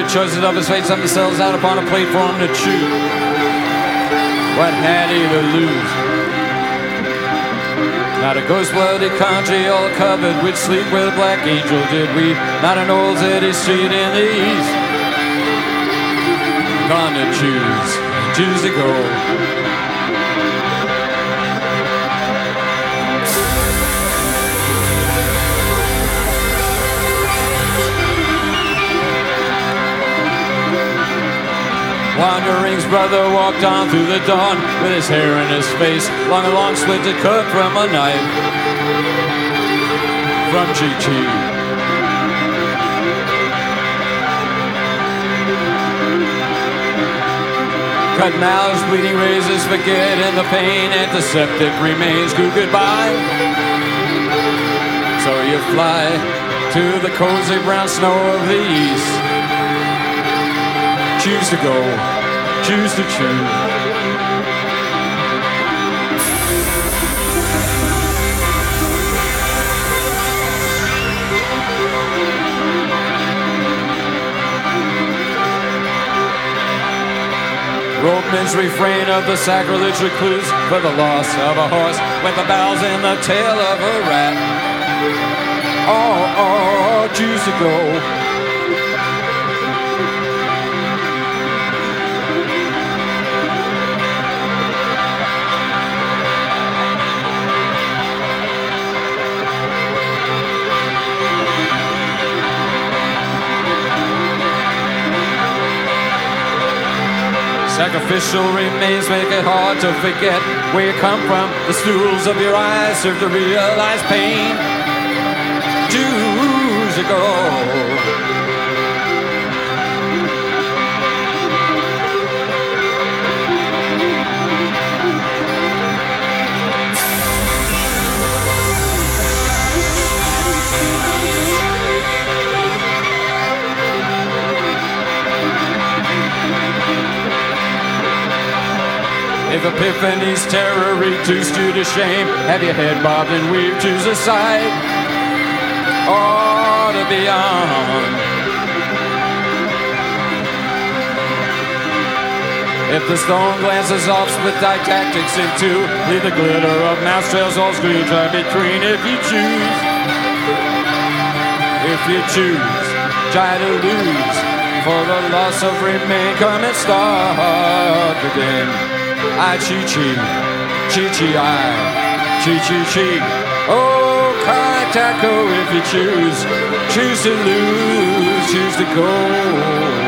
the choices of his fate, set themselves out upon a plate for him to chew. What had he to lose? Not a ghost-blooded country all covered with sleep with a black angel did we. Not an old city street in the east. Gonna choose to go. Wandering's brother walked on through the dawn with his hair in his face, long splinter cut from a knife from Chi-Chi. Cut mouths, bleeding razors, forgetting the pain, antiseptic remains, goodbye. So you fly to the cozy brown snow of the east. Choose to go, choose to choose. Ropeman's refrain of the sacrilege recluse for the loss of a horse with the bells in the tail of a rat. Oh, choose to go. Sacrificial remains make it hard to forget where you come from. The stools of your eyes serve to realize pain. Choose to go. If Epiphany's terror reduced you to shame, have your head bobbed and weaved, choose a side or to beyond. If the stone glances off, split didactics in two, leave the glitter of mouse trails all screen try between. If you choose, try to lose, for the loss of remain, come and start again. I Chi-Chi, Chi-Chi, I Chi-Chi-Chi. Oh, Kaitako, if you choose to lose, choose to go.